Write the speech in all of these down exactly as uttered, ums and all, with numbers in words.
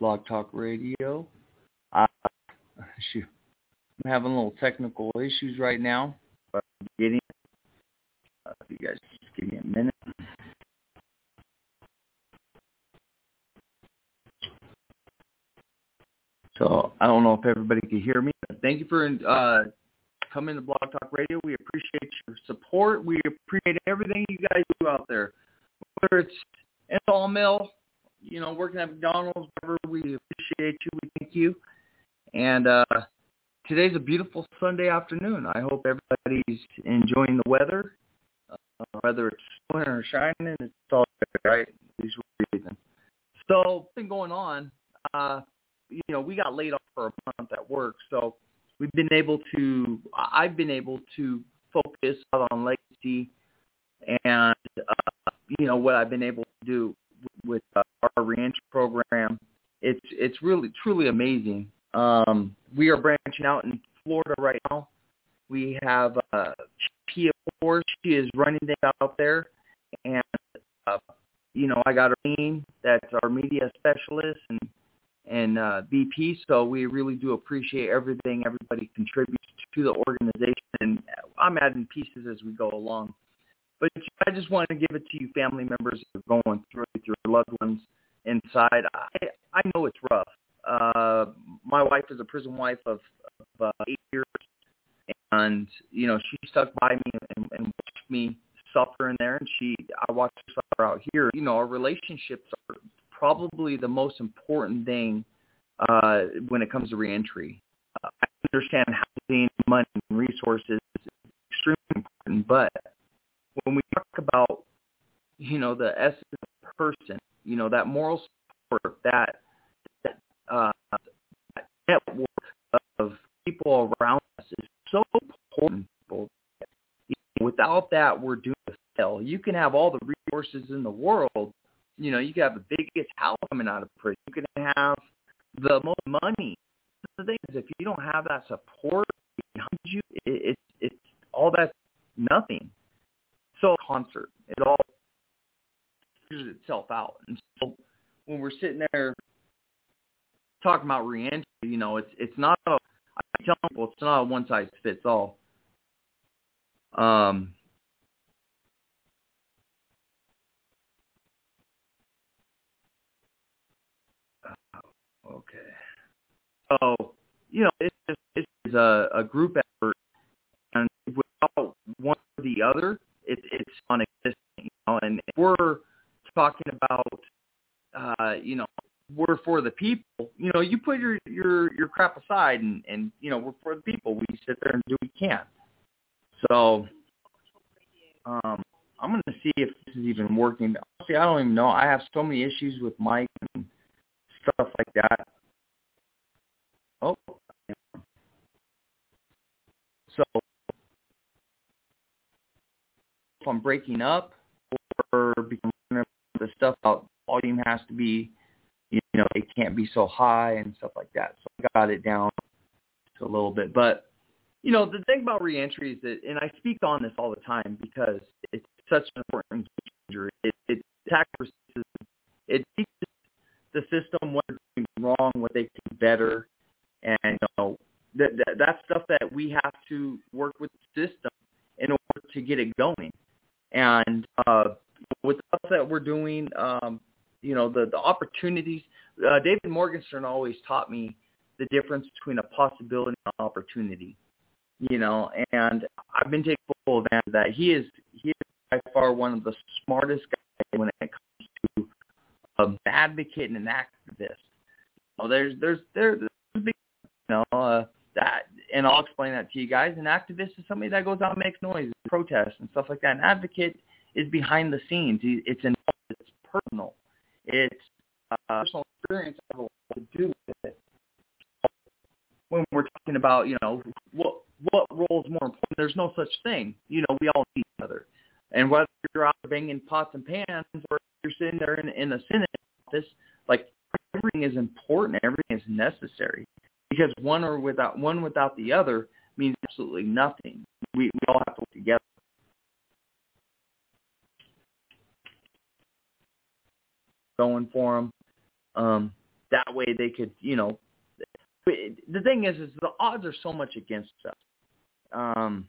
Blog Talk Radio. Uh, shoot, I'm having a little technical issues right now, but I'm getting it. Uh, if you guys just give me a minute. So I don't know if everybody can hear me. But thank you for uh, coming to Blog Talk Radio. We appreciate your support. We appreciate everything you guys do out there. Whether it's in all mill, you know, working at McDonald's, whatever, we appreciate you. We thank you. And uh, today's a beautiful Sunday afternoon. I hope everybody's enjoying the weather. Uh, whether it's snowing or shining, it's all good, right? At least we're breathing. So, what's been going on? Uh, you know, we got laid off for a month at work, so we've been able to, I've been able to focus on legacy and, uh, you know, what I've been able to do with uh, our reentry program. It's it's really, truly amazing. Um, we are branching out in Florida right now. We have uh, Pia Ford. She is running things out there. And, uh, you know, I got Arlene, that's our media specialist, and and uh, V P, so we really do appreciate everything everybody contributes to the organization, and I'm adding pieces as we go along. But I just want to give it to you family members that are going through it with your loved ones inside. I, I know it's rough. Uh, my wife is a prison wife of, of uh, eight years, and, you know, she stuck by me and, and watched me suffer in there, and she, I watched her suffer out here. You know, our relationships are probably the most important thing uh, when it comes to reentry. Uh, I understand housing, money, and resources is extremely important, but when we talk about, you know, the essence of the person, you know, that moral support, that, that, uh, that network of people around us is so important. Without that, we're doomed to fail. You can have all the resources in the world. You know, you can have the biggest house coming out of prison. You can have the most money. The thing is, if you don't have that support behind you, it, it, it's all that's nothing. So concert, it all figures itself out. And so when we're sitting there talking about reentry, you know, it's it's not a, I tell people it's not a one size fits all. Um. Okay. So, you know, it's just it's a, a group effort, and without one or the other, it, it's non-existent. You know, and if we're talking about, uh, you know, we're for the people. You know, you put your your, your crap aside, and, and you know, we're for the people. We sit there and do what we can. So, um, I'm going to see if this is even working. Honestly, I don't even know. I have so many issues with Mike and stuff like that. Oh, so if I'm breaking up or becoming the stuff about volume has to be, you know, it can't be so high and stuff like that. So I got it down to a little bit. But, you know, the thing about reentry is that, and I speak on this all the time because it's such an important changer. It, it tackles, it teaches the system what they're doing wrong, what they can do better. And, you know, that, that that's stuff that we have to work with the system in order to get it going. And uh, with the stuff that we're doing, um, you know, the, the opportunities, uh, David Morgenstern always taught me the difference between a possibility and an opportunity, you know, and I've been taking full advantage of that. He is, he is by far one of the smartest guys when it comes to an advocate and an activist. You know, there's, there's, there's, there's big, you know, uh, that, and I'll explain that to you guys. An activist is somebody that goes out and makes noise, protests, and stuff like that. An advocate is behind the scenes. It's involved. It's personal. It's uh, personal experience has a lot to do with it. When we're talking about, you know, what what role is more important, there's no such thing. You know, we all see each other. And whether you're out banging pots and pans or you're sitting there in, in the Senate office, like, everything is important. Everything is necessary. Because one or without one without the other means absolutely nothing. We we all have to work together. Going for them. Um, that way they could, you know, the thing is, is the odds are so much against us. Um,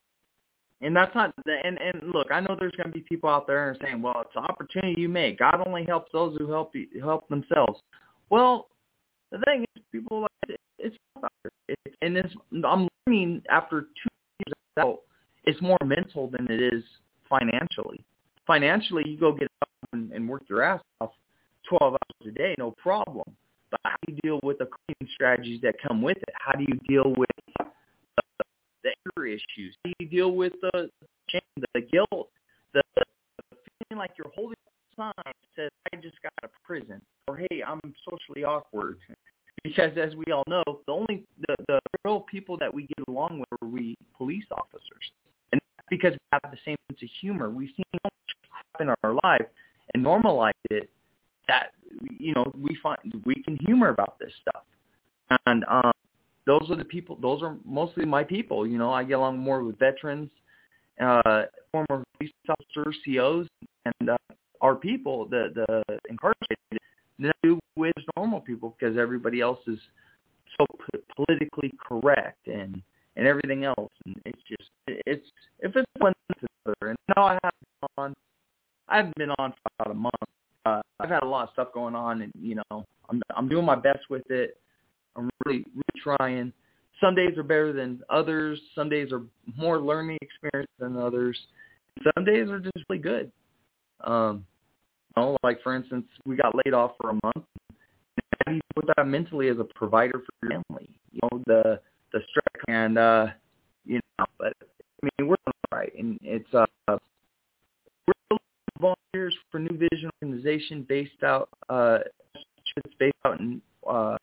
and that's not, and, and look, I know there's going to be people out there saying, well, it's an opportunity you make. God only helps those who help help themselves. Well, the thing is, people like it, it's not, it, and it's, I'm learning after two years out, it's more mental than it is financially. Financially, you go get up and, and work your ass off twelve hours a day, no problem. But how do you deal with the coping strategies that come with it? How do you deal with the, the anger issues? How do you deal with the shame, the guilt, the, the feeling like you're holding a sign that says, I just got out of prison, or hey, I'm socially awkward? Because as we all know, the only the, the real people that we get along with are we police officers. And that's because we have the same sense of humor. We've seen so much crap in our life and normalized it that, you know, we find we can humor about this stuff. And um, those are the people, those are mostly my people. You know, I get along more with veterans, uh, former police officers, C Os, and uh, our people, the, the incarcerated, than I do with normal people, because everybody else is so p- politically correct and, and everything else. And it's just, it's, if it's one thing to another. And no, I haven't been on, I haven't been on for about a month. Uh, I've had a lot of stuff going on, and, you know, I'm I'm doing my best with it. I'm really, really trying. Some days are better than others. Some days are more learning experience than others. Some days are just really good. Um, you know, like, for instance, we got laid off for a month. How do you put that mentally as a provider for your family? You know, the the stress and, uh, you know, but, I mean, we're doing all right. And it's, uh, we're volunteers for New Vision organization based out, uh, it's based out in, uh,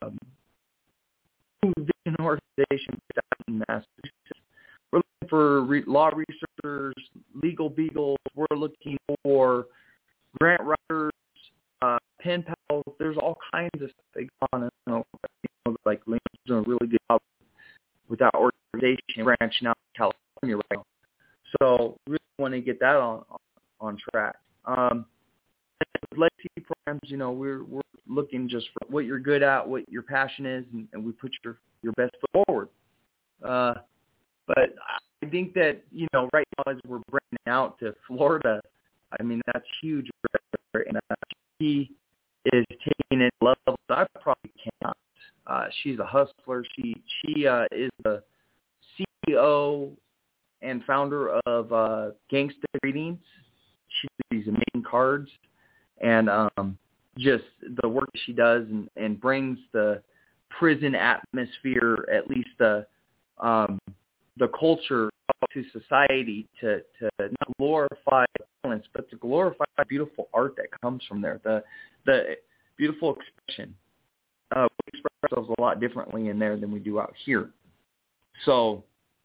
New Vision organization based out in Massachusetts. We're looking for re- law researchers, legal beagles. We're looking for grant writers, uh, pen pals. There's all kinds of stuff that go on. You know, like Liam's doing a really good job with that organization branching out to California right now. So really want to get that on on track. Um, with legacy programs, you know, we're we're looking just for what you're good at, what your passion is, and, and we put your, your best foot forward. Uh, but I think that, you know, right now as we're branching out to Florida, I mean, that's huge. And uh, she is taking it levels I probably cannot. Uh, she's a hustler. She she uh, is the C E O and founder of uh, Gangsta Greetings. She does these amazing cards, and um, just the work she does, and, and brings the prison atmosphere, at least the um, the culture to society, to, to not glorify violence, but to glorify the beautiful art that comes from there, the the beautiful expression. Uh, we express ourselves a lot differently in there than we do out here. So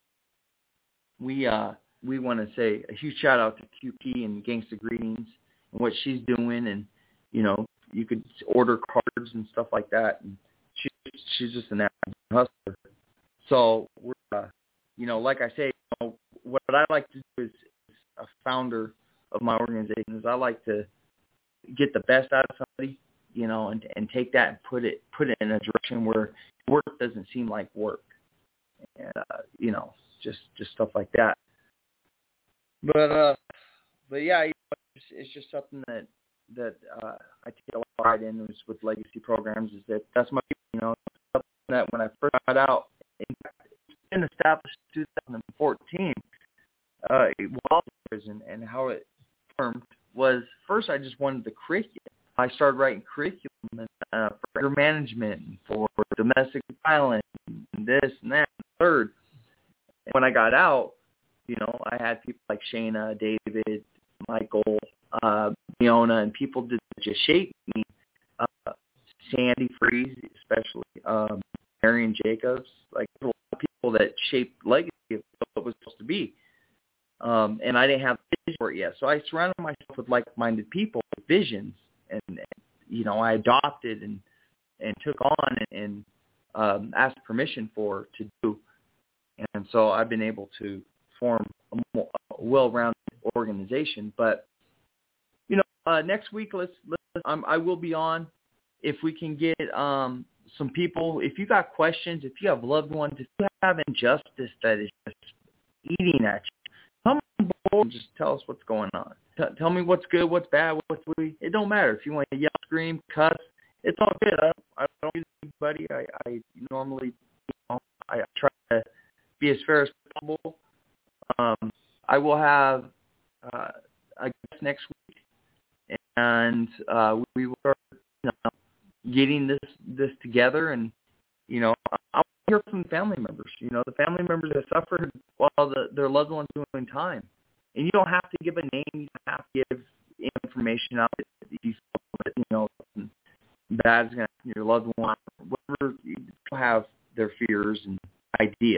we uh, we want to say a huge shout out to Q P and Gangsta Greetings and what she's doing, and you know, you could order cards and stuff like that. And she's she's just an hustler. So we're uh, you know, like I say, you know, what I like to do is, is a founder of my organization is I like to get the best out of somebody, you know, and and take that and put it put it in a direction where work doesn't seem like work, and uh, you know, just just stuff like that. But uh, but yeah, you know, it's, it's just something that that uh, I take a lot of pride in is with legacy programs. Is that that's my, you know, something that when I first got out, in fact, it's been established in two thousand fourteen. Uh, while in prison, and how it formed was, first I just wanted the curriculum. I started writing curriculum and, uh, for anger management, and for domestic violence, and this and that, and third. And when I got out, you know, I had people like Shayna, David, Michael, uh, Fiona, and people that just shaped me. Uh, Sandy Freeze, especially, um, Marion Jacobs, like a lot of people that shaped legacy of what it was supposed to be. Um, and I didn't have vision for it yet. So I surrounded myself with like-minded people with visions, and, and you know, I adopted and, and took on and, and um, asked permission for to do. And so I've been able to form a, more, a well-rounded organization. But, you know, uh, next week, let's, let's um, I will be on. if we can get um, some people, if you got questions, if you have loved ones, if you have injustice that is just eating at you, come on board and just tell us what's going on. T- tell me what's good, what's bad, what's we. It don't matter. If you want to yell, scream, cuss, it's all good. I, I don't use anybody. I, I normally, you know, I try to be as fair as possible. Um, I will have uh, a guest next week, and uh, we will start, you know, getting this this together. And you know, I want to hear from family members. You know, the family members that suffered while the, their loved ones doing time. And you don't have to give a name. You don't have to give information out that you feel, you know, bad is going to happen to your loved one. Whatever, you have their fears and ideas,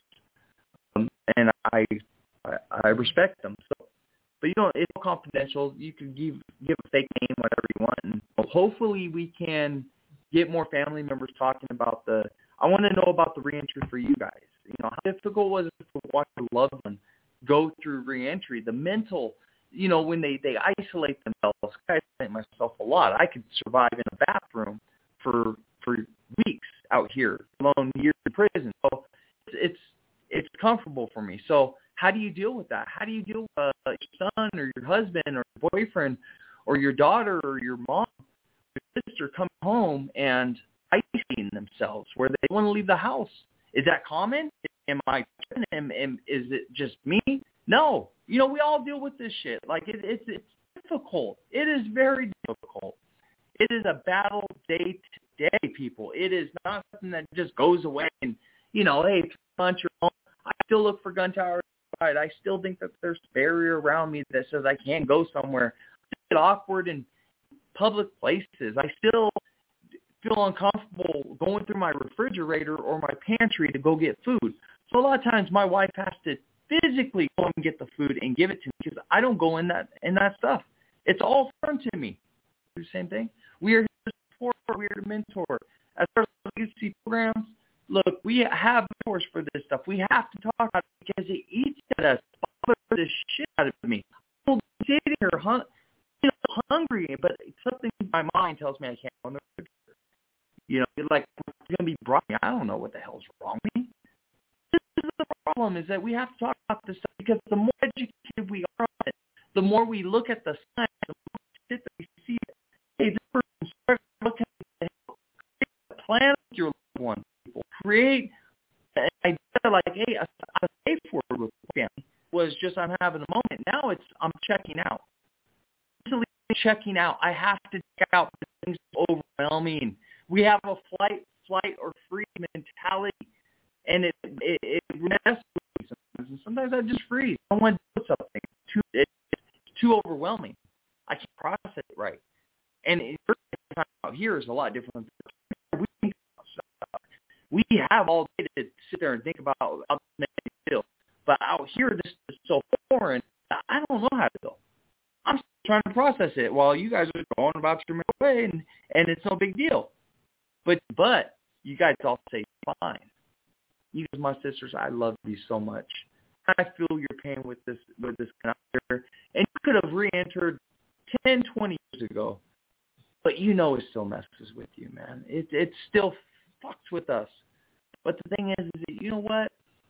um, and I, I I respect them. So, but you know, it's all confidential. You can give give a fake name, whatever you want, and hopefully we can get more family members talking about the. I want to know about the reentry for you guys. You know, how difficult was it to watch your loved one go through reentry? The mental, you know, when they, they isolate themselves. I isolate myself a lot. I could survive in a bathroom for for weeks out here, alone years in prison. So it's it's comfortable for me. So how do you deal with that? How do you deal with uh, your son or your husband or your boyfriend or your daughter or your mom, your sister come home and isolating themselves where they want to leave the house? Is that common? Am I am, am, is it just me? No. You know, we all deal with this shit. Like, it, it's it's difficult. It is very difficult. It is a battle day to day, people. It is not something that just goes away and, you know, hey, punch your home. I still look for gun towers. I still think that there's a barrier around me that says I can't go somewhere. I get awkward in public places. I still feel uncomfortable going through my refrigerator or my pantry to go get food. So a lot of times my wife has to physically go and get the food and give it to me because I don't go in that in that stuff. It's all foreign to me. The same thing. We are here to support. We are to mentor. As far as legacy programs, look, we have mentors for this stuff. We have to talk about it because it eats at us. It bothers the shit out of me. I'm sitting here, hun- you know, hungry, but something in my mind tells me I can't go in the refrigerator. You know, like, it's going to be brought me. I don't know what the hell's wrong with me. This is the problem, is that we have to talk about this stuff because the more educated we are on it, the more we look at the science, the more shit that we see. Hey, this person started looking at the create a plan with your loved one. People create an idea like, hey, a, a safe word with family was just I'm having a moment. Now it's I'm checking out. Mentally checking out. I have to check out. Things overwhelming. We have a flight, flight or freeze mentality, and it it, it messes with me sometimes. And sometimes I just freeze. I don't want to do something. It's too, it's too overwhelming. I can't process it right. And it, out here is a lot different. We think about stuff. We have all day to sit there and think about how to feel. But out here, this is so foreign. I don't know how to feel. I'm still trying to process it while you guys are going about your way, and, and it's no big deal. But but you guys all say fine. You guys, my sisters, I love you so much. I feel your pain with this with this cancer. And you could have re-entered ten, twenty years ago. But you know it still messes with you, man. It it still fucks with us. But the thing is, is that, you know what?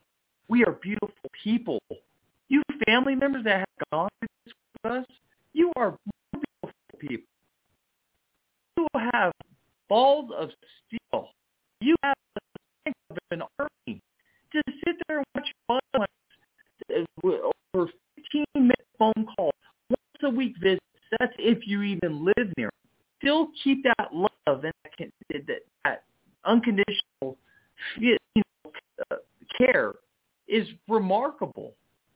We are beautiful people. You family members that have gone through this with us, you are beautiful people. You have balls of steel. You have the strength of an army to sit there and watch your over fifteen minute phone calls, once a week visits. That's if you even live near. Still keep that love and that, that, that unconditional, you know, uh, care is remarkable.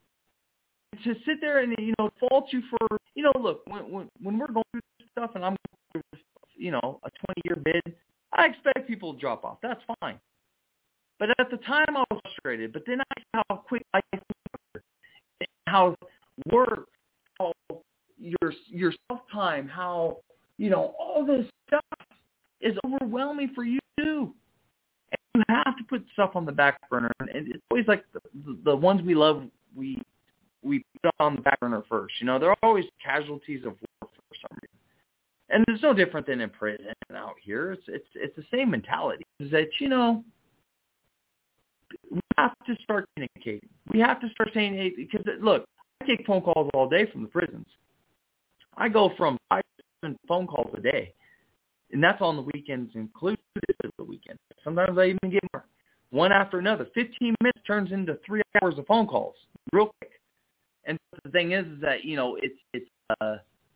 To sit there and, you know, fault you for, you know, look, when when, when we're going through this stuff and I'm going through, you know, a twenty-year bid, I expect people to drop off. That's fine. But at the time, I was frustrated. But then I saw how quick I how work, how your your self-time, how, you know, all this stuff is overwhelming for you too. And you have to put stuff on the back burner. And it's always like the, the, the ones we love, we we put on the back burner first. You know, they're always casualties of war for some reason. And it's no different than in prison out here. It's it's it's the same mentality. Is that, you know, we have to start communicating. We have to start saying, hey, because look, I take phone calls all day from the prisons. I go from five to seven phone calls a day, and that's on the weekends included the weekend. Sometimes I even get more. One after another. fifteen minutes turns into three hours of phone calls real quick. And the thing is, is that, you know, it's, it's, uh,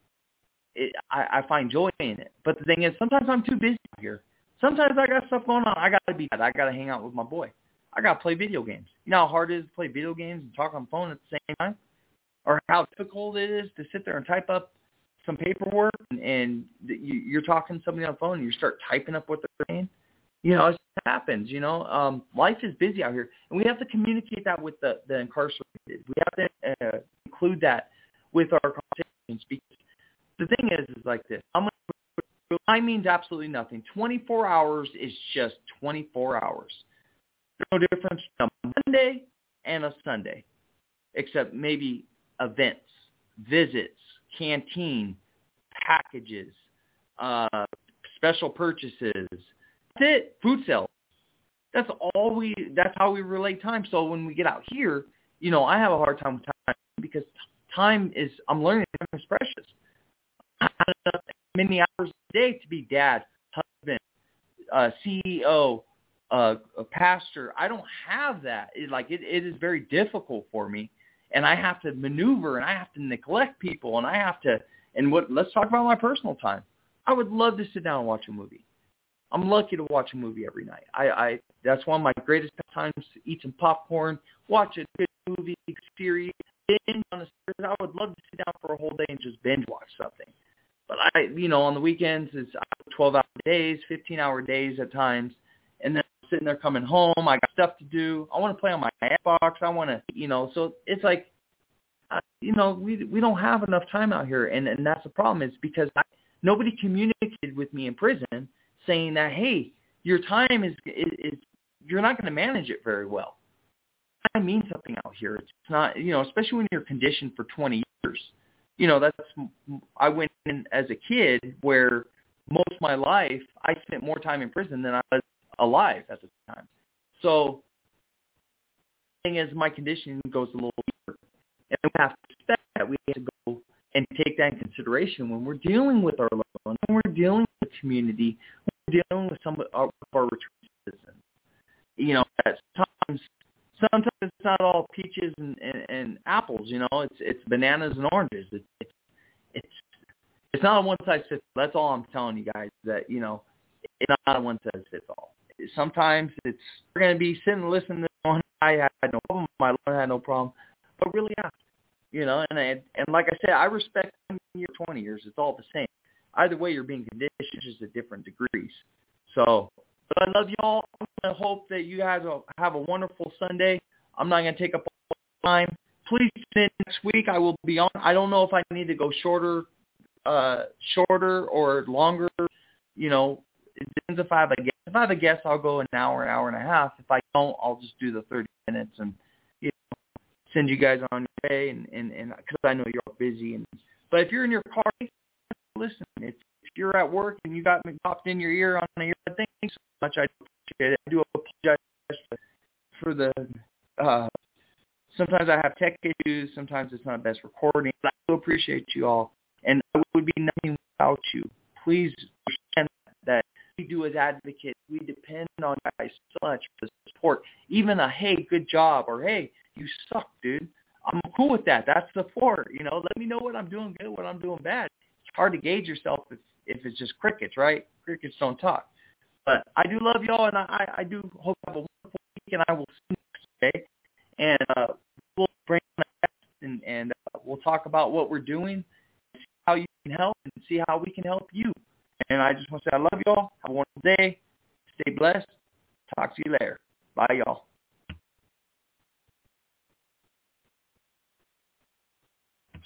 it, I, I find joy in it. But the thing is, sometimes I'm too busy here. Sometimes I got stuff going on. I got to be, I got to hang out with my boy. I got to play video games. You know how hard it is to play video games and talk on the phone at the same time? Or how difficult it is to sit there and type up some paperwork and, and you, you're talking to somebody on the phone and you start typing up what they're saying? You know, it happens, you know. Um, life is busy out here, and we have to communicate that with the, the incarcerated. We have to uh, include that with our conversations, because the thing is, is like this. I'm gonna, time means absolutely nothing. twenty-four hours is just twenty-four hours. There's no difference between a Monday and a Sunday, except maybe events, visits, canteen, packages, uh, special purchases. That's it. Food sales. That's all we, that's how we relate time. So when we get out here, you know, I have a hard time with time because time is, I'm learning time is precious. I have enough many hours a day to be dad, husband, uh, C E O, uh, a pastor. I don't have that. It, like it, it is very difficult for me, and I have to maneuver, and I have to neglect people, and I have to, and what, let's talk about my personal time. I would love to sit down and watch a movie. I'm lucky to watch a movie every night. I, I that's one of my greatest times, to eat some popcorn, watch a good movie, series, binge on a series. I would love to sit down for a whole day and just binge watch something. But I, you know, on the weekends, it's twelve-hour days, fifteen-hour days at times, and then I'm sitting there coming home. I got stuff to do. I want to play on my Xbox. I want to, you know, so it's like, uh, you know, we we don't have enough time out here, and, and that's the problem. Is because I, nobody communicated with me in prison saying that, hey, your time is, is, is you're not going to manage it very well. I mean something out here. It's not, you know, especially when you're conditioned for twenty years. You know, that's, I went in as a kid where most of my life I spent more time in prison than I was alive at the time. So the thing is, my conditioning goes a little deeper. And we have to expect that. We have to go and take that in consideration when we're dealing with our loved ones, when we're dealing with the community, when we're dealing with some of our, our return citizens. You know, that sometimes, sometimes it's not all peaches and, and, and apples. You know, it's it's bananas and oranges. It's it's it's, it's not a one size fits all. That's all I'm telling you guys. That, you know, it's not a one size fits all. Sometimes it's we're going to be sitting and listening to one. I had no problem. My Lord had no problem. But really, yeah. You know, and, and and like I said, I respect ten years, twenty years. It's all the same. Either way, you're being conditioned just at different degrees. So, but I love y'all. I hope that you guys will have a wonderful Sunday. I'm not going to take up all the time. Please tune in next week. I will be on. I don't know if I need to go shorter, uh, shorter or longer. You know, it depends if I have a guest. If I have a guest, I'll go an hour, an hour and a half. If I don't, I'll just do the thirty minutes and, you know, send you guys on your way, and and and because I know you're all busy. And but if you're in your car, listen. If, if you're at work and you got me popped in your ear on the ear, thank you so much. I appreciate it. I do apologize for the. Uh, sometimes I have tech issues. Sometimes it's not best recording. But I do appreciate you all, and I would be nothing without you. Please understand that we do as advocates. We depend on you guys so much for the support. Even a hey, good job, or hey, you suck, dude. I'm cool with that. That's the floor. You know, let me know what I'm doing good, what I'm doing bad. It's hard to gauge yourself if, if it's just crickets, right? Crickets don't talk. But I do love y'all, and I, I do hope you have a wonderful week, and I will see you next day. And uh, we'll bring on a guest, and, and uh, we'll talk about what we're doing, see how you can help, and see how we can help you. And I just want to say I love y'all. Have a wonderful day. Stay blessed. Talk to you later. Bye, y'all.